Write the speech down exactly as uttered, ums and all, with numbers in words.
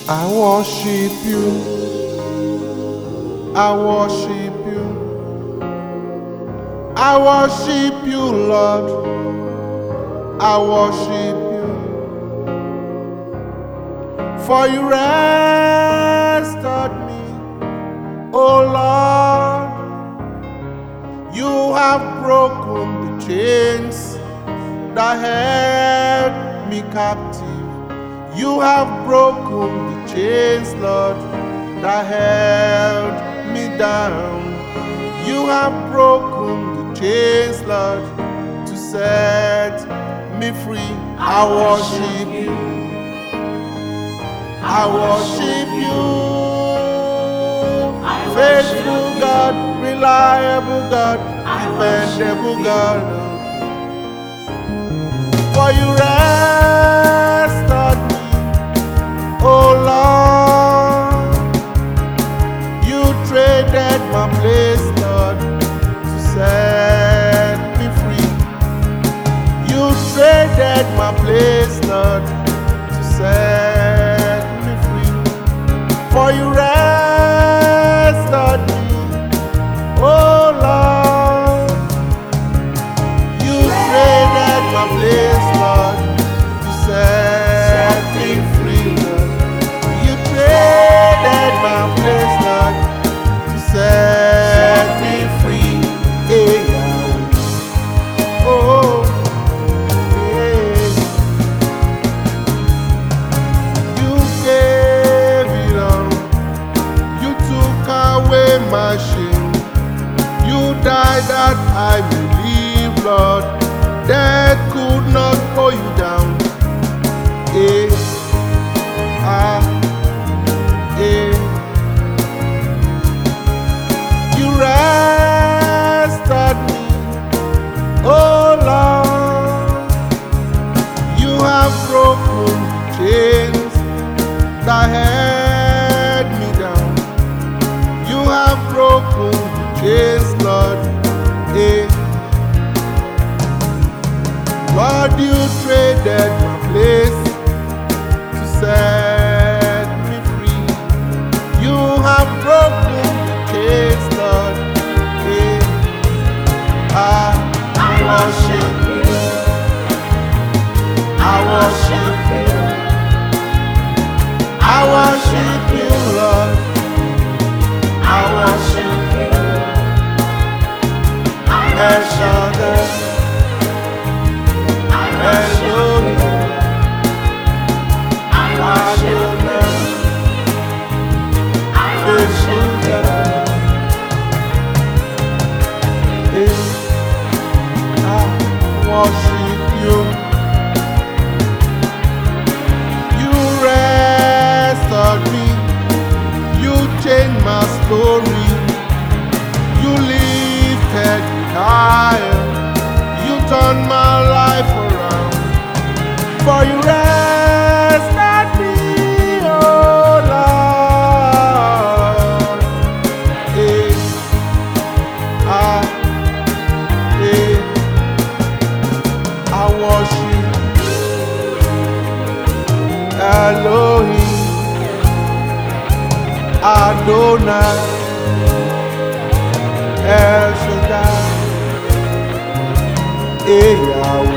I worship you, I worship you, I worship you, Lord, I worship you, for you restored me, oh Lord, you have broken the chains that held me captive. You have broken the chains, Lord, that held me down. You have broken the chains, Lord, to set me free. I worship you. I worship you. Faithful God, reliable God, dependable God. For you restored me, oh Lord, you traded my place, Lord, to set me free. You traded my place, Lord, to set me free. For you restored me, oh Lord, you traded my place, Lord, to set me free, Lord. You traded my place, Lord, to set me free. Hey, Yahweh. Oh, hey. You gave it all. You took away my shame. You died that I may live, Lord. Death could not pull you down. Eh, ah, eh. You restored me, oh Lord. You have broken the chains that held me down. You have broken the chains, Lord. Eh. Lord, you traded my place to set me free. You have broken the chains, Lord. Hey, I, I worship you. I worship you. I worship you, Lord. I worship you. El Shaddai. Worship you. You restored me. You changed my story. You lifted me higher. You turned my life around. For you restored me, oh Lord. Hey, ah, hey. I worship Elohim, Adonai, El Shaddai, eh, Yahweh.